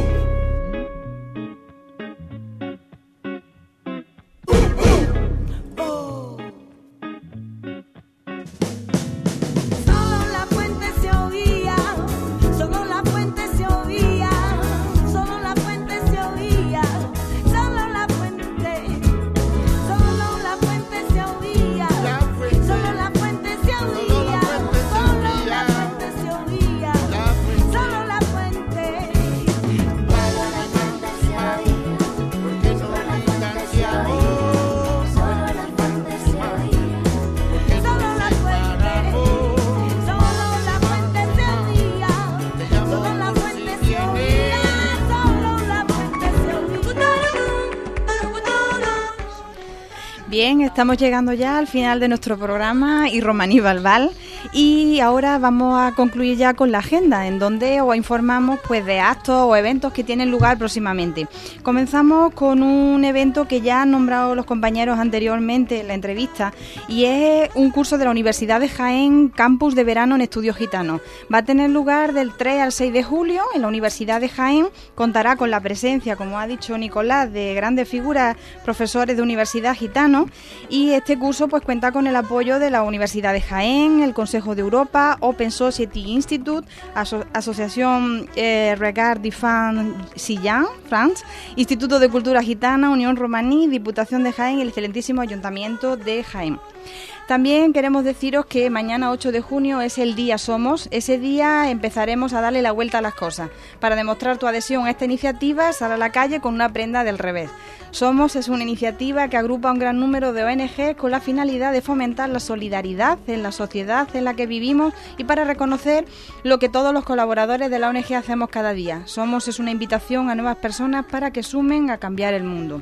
Bien, estamos llegando ya al final de nuestro programa y Romaní Balbal, y ahora vamos a concluir ya con la agenda, en donde os informamos pues de actos o eventos que tienen lugar próximamente. Comenzamos con un evento que ya han nombrado los compañeros anteriormente en la entrevista, y es un curso de la Universidad de Jaén, Campus de Verano en Estudios Gitanos. Va a tener lugar del tres al seis de julio en la Universidad de Jaén. Contará con la presencia, como ha dicho Nicolás, de grandes figuras, profesores de Universidad Gitano. Y este curso pues cuenta con el apoyo de la Universidad de Jaén, el Consejo de Europa, Open Society Institute, Aso- Asociación eh, Regard de Fan Sillan, France, Instituto de Cultura Gitana, Unión Romaní, Diputación de Jaén y el excelentísimo Ayuntamiento de Jaén. También queremos deciros que mañana ocho de junio es el Día Somos. Ese día empezaremos a darle la vuelta a las cosas. Para demostrar tu adhesión a esta iniciativa, sal a la calle con una prenda del revés. Somos es una iniciativa que agrupa un gran número de O N G con la finalidad de fomentar la solidaridad en la sociedad en la que vivimos y para reconocer lo que todos los colaboradores de la O N G hacemos cada día. Somos es una invitación a nuevas personas para que sumen a cambiar el mundo.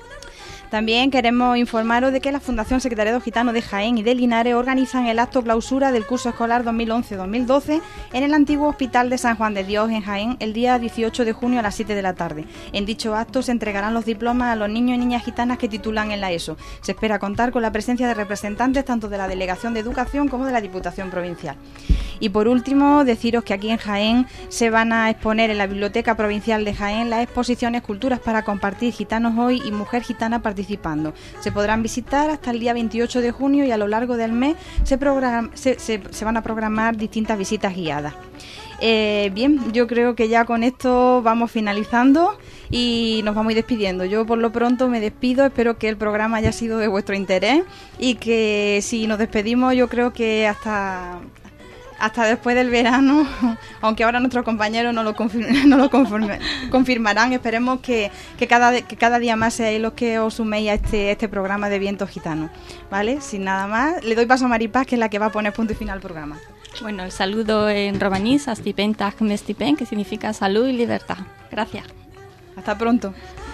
También queremos informaros de que la Fundación Secretariado Gitano de Jaén y de Linares organizan el acto clausura del curso escolar dos mil once dos mil doce en el antiguo Hospital de San Juan de Dios en Jaén el día dieciocho de junio a las siete de la tarde. En dicho acto se entregarán los diplomas a los niños y niñas gitanas que titulan en la ESO. Se espera contar con la presencia de representantes tanto de la Delegación de Educación como de la Diputación Provincial. Y por último, deciros que aquí en Jaén se van a exponer en la Biblioteca Provincial de Jaén las exposiciones Culturas para Compartir Gitanos Hoy y Mujer Gitana Participando. Se podrán visitar hasta el día veintiocho de junio y a lo largo del mes se, program- se, se, se van a programar distintas visitas guiadas. Eh, bien, yo creo que ya con esto vamos finalizando y nos vamos a ir despidiendo. Yo por lo pronto me despido, espero que el programa haya sido de vuestro interés y que si nos despedimos yo creo que hasta... hasta después del verano, aunque ahora nuestros compañeros no lo, confirm- no lo confirm- confirmarán, esperemos que, que, cada, que cada día más seáis los que os suméis a este, este programa de Vientos Gitanos, ¿vale? Sin nada más, le doy paso a Maripaz, que es la que va a poner punto y final al programa. Bueno, el saludo en romaní, Sastipen Tag Mestipen, que significa salud y libertad. Gracias. Hasta pronto.